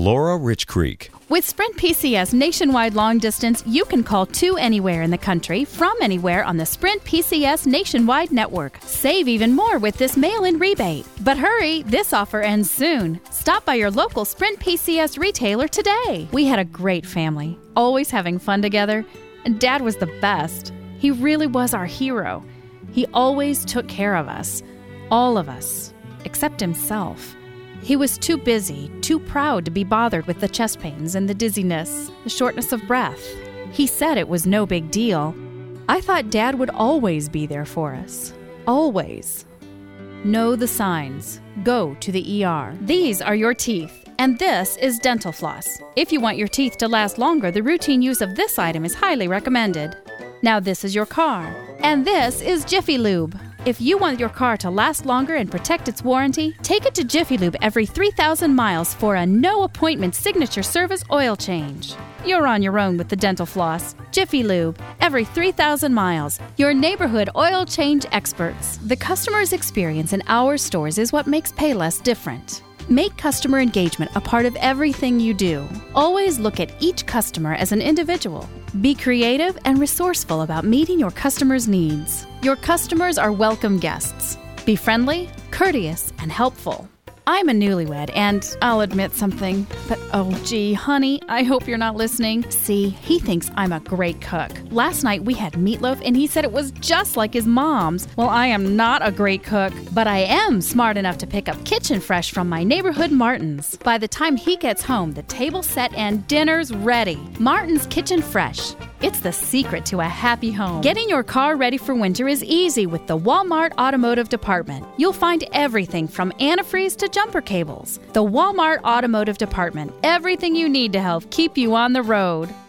Laura Rich Creek. With Sprint PCS nationwide long distance, you can call to anywhere in the country from anywhere on the Sprint PCS nationwide network. Save even more with this mail-in rebate. But hurry, this offer ends soon. Stop by your local Sprint PCS retailer today. We had a great family, always having fun together, and Dad was the best. He really was our hero. He always took care of us, all of us, except himself. He was too busy, too proud to be bothered with the chest pains and the dizziness, the shortness of breath. He said it was no big deal. I thought Dad would always be there for us. Always. Know the signs. Go to the ER. These are your teeth, and this is dental floss. If you want your teeth to last longer, the routine use of this item is highly recommended. Now this is your car, and this is Jiffy Lube. If you want your car to last longer and protect its warranty, take it to Jiffy Lube every 3,000 miles for a no-appointment signature service oil change. You're on your own with the dental floss. Jiffy Lube, every 3,000 miles. Your neighborhood oil change experts. The customer's experience in our stores is what makes Payless different. Make customer engagement a part of everything you do. Always look at each customer as an individual. Be creative and resourceful about meeting your customers' needs. Your customers are welcome guests. Be friendly, courteous, and helpful. I'm a newlywed, and I'll admit something, but oh gee, honey, I hope you're not listening. See, he thinks I'm a great cook. Last night we had meatloaf, and he said it was just like his mom's. Well, I am not a great cook, but I am smart enough to pick up Kitchen Fresh from my neighborhood Martin's. By the time he gets home, the table's set and dinner's ready. Martin's Kitchen Fresh. It's the secret to a happy home. Getting your car ready for winter is easy with the Walmart Automotive Department. You'll find everything from antifreeze to jumper cables. The Walmart Automotive Department. Everything you need to help keep you on the road.